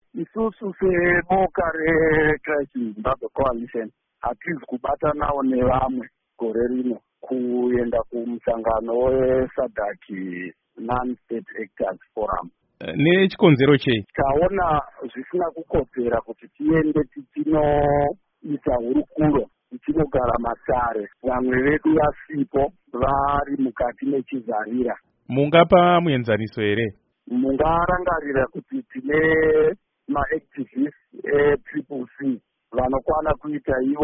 isusu seboka reChrist Zimbabwe Coalition hatizi kubatanawo nevamwe gore rino kuenda kumusangano weSADC Non-State Actors Forum. Nechikonzero chei? Taona zvisina kukodzera kuti tiende tichinoita hurukuro, tichinogara masare, vamwe vedu vasipo vari mukati mechizarira. Mungapa muenzaniso here? Mungarangarira kuti tine maactivists eCCC vanokwana kuita ivo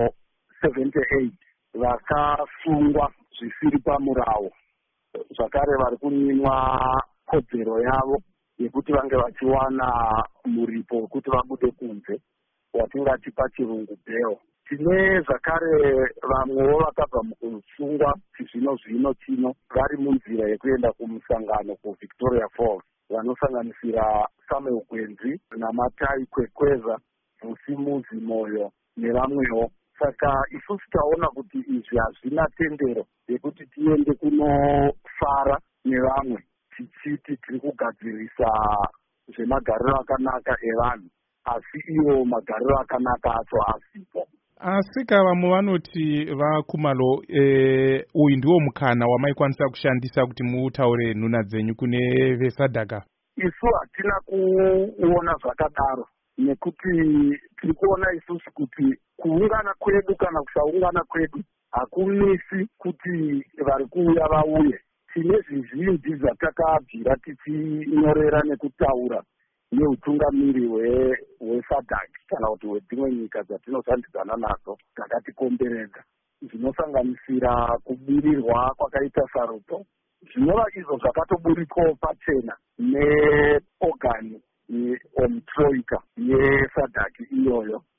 78 vakasungwa zvisiri pamurawo, zvakare vari kunyimwa kodzero yavo yekuti vange vachiwana muripo wekuti vabude kunze watingati pachirungu bail. Tine zvakare vamwewo vakabva mukusungwa zvino chino vari munzira yekuenda kumusangano kuVictoria Falls, vanosanganisira Samuel Gwenzi naMatai Kwekweza, Musimuzi Moyo nevamwewo. Saka isusu taona kuti izvi hazvina tendero yekuti tiende kunofara nevamwe tichiti tiri kugadzirisa zvemagariro akanaka evanhu, asi ivo magariro akanaka acho asipo. Asika vamwe vanoti vaKumalo, uyu ndiwo mukana wamaikwanisa kushandisa kuti mutaure nhuna dzenyu kune veSADC. Isu hatina kuona zvakadaro, nekuti tiri kuona isusu kuti kuungana kwedu kana kusaungana kwedu hakumisi kuti vari kuuya vauye. Tine zvizhinji zvatakabvira tichinyorera nekutaura neutungamiri hweSADC kana kuti hwedzimwe nyika dzatinoshandidzana nadzo dzakatikomberedza, zvinosanganisira kubirirwa kwakaita sarudzo, zvinova izvo zvakatoburikwawo pachena neogani omutroika yeSADC iyoyo